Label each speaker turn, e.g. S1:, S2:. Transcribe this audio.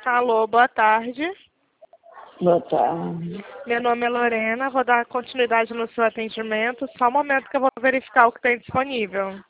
S1: Alô, boa tarde.
S2: Boa tarde.
S1: Meu nome é Lorena, vou dar continuidade no seu atendimento. Só um momento que eu vou verificar o que tem disponível.